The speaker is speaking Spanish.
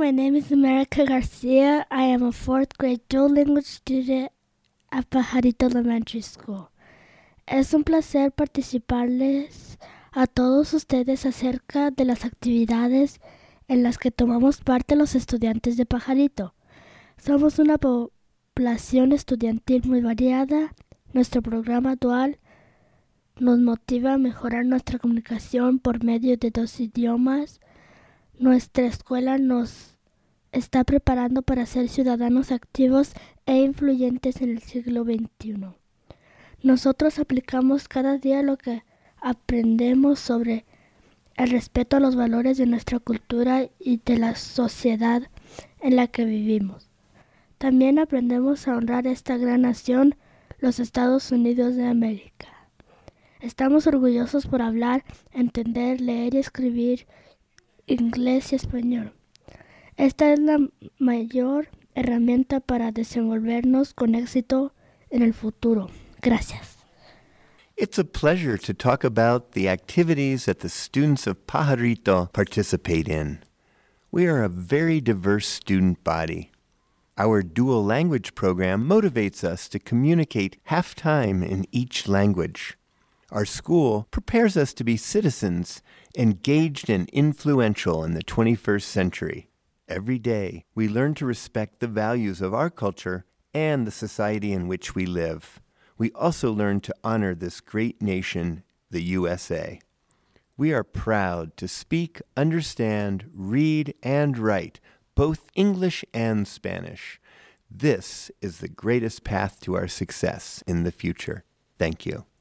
my name is America Garcia. I am a fourth grade dual language student at Pajarito Elementary School. Es un placer participarles a todos ustedes acerca de las actividades en las que tomamos parte los estudiantes de Pajarito. Somos una población estudiantil muy variada. Nuestro programa dual nos motiva a mejorar nuestra comunicación por medio de 2 idiomas. Nuestra escuela nos está preparando para ser ciudadanos activos e influyentes en el siglo XXI. Nosotros aplicamos cada día lo que aprendemos sobre el respeto a los valores de nuestra cultura y de la sociedad en la que vivimos. También aprendemos a honrar esta gran nación, los Estados Unidos de América. Estamos orgullosos por hablar, entender, leer y escribir inglés y español. Esta es la mayor herramienta para desenvolvernos con éxito en el futuro. Gracias. It's a pleasure to talk about the activities that the students of Pajarito participate in. We are a very diverse student body. Our dual language program motivates us to communicate half-time in each language. Our school prepares us to be citizens engaged and influential in the 21st century. Every day, we learn to respect the values of our culture and the society in which we live. We also learn to honor this great nation, the USA. We are proud to speak, understand, read, and write both English and Spanish. This is the greatest path to our success in the future. Thank you.